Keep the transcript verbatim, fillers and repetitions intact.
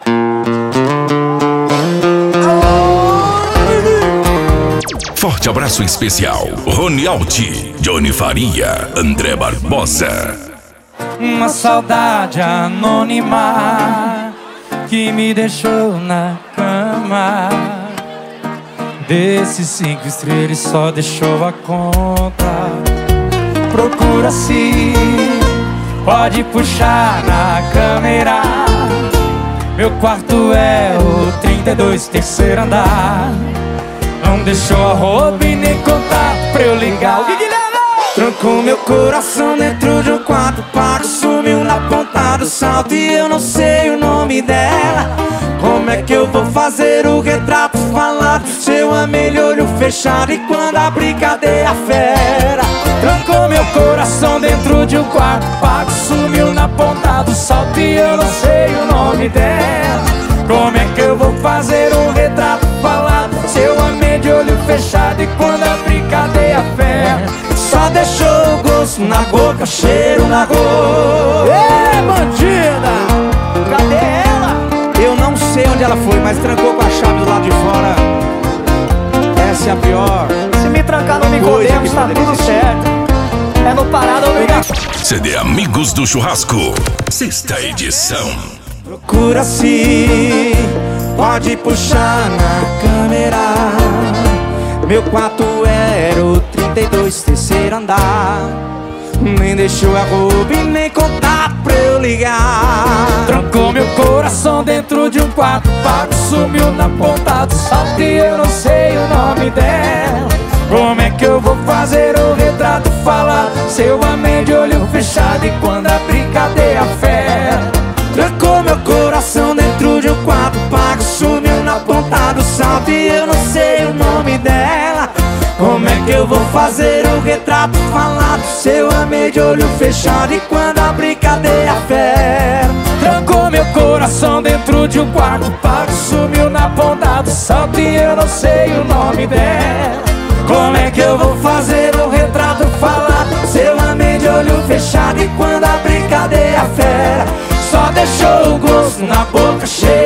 Forte abraço especial, Rony Alti, Johnny Faria, André Barbosa. Uma saudade anônima que me deixou na cama. Desses cinco estrelas só deixou a conta. Procura-se, pode puxar na câmera. Meu quarto é o trinta e dois, terceiro andar. Não deixou a roupa e nem contato pra eu ligar. Trancou meu coração dentro de um quarto pago. Sumiu na ponta do salto e eu não sei o nome dela. Como é que eu vou fazer o retrato falado se eu amei de olho fechado e quando a brincadeira fera? Trancou meu coração dentro de um quarto pago. Sumiu na ponta do salto e eu não sei o nome dela. Como é que eu vou fazer um retrato falado se eu amei de olho fechado e quando a brincadeira fera? Só deixou o gosto na boca, o cheiro na roupa. Ê, bandida! Cadê ela? Eu não sei onde ela foi, mas trancou com a chave do lado de fora. Essa é a pior. Se me trancar no Nicodemos, tá tudo certo. É no Parada Obrigação. C D Amigos do Churrasco, sexta edição. Procura-se, pode puxar na câmera. Meu quarto era o trinta e dois, terceiro andar. Nem deixou a roupa e nem contato pra eu ligar. Trancou meu coração dentro de um quarto pago. Sumiu na ponta do salto e eu não sei o nome dela. Como é que eu vou fazer o retrato falado se eu amei de olho fechado e quando a brincadeira fera? Trancou meu coração dentro de um quarto pago. Sumiu na ponta do salto e eu não sei o nome dela. Como é que eu vou fazer o retrato falado se eu amei de olho fechado e quando a brincadeira fera? Trancou meu coração dentro de um quarto pago. Sumiu na ponta do salto e eu não sei o nome dela. Como é que eu vou fazer o retrato falado se eu amei de olho fechado e quando a brincadeira fera? Só deixou o gosto na boca cheia.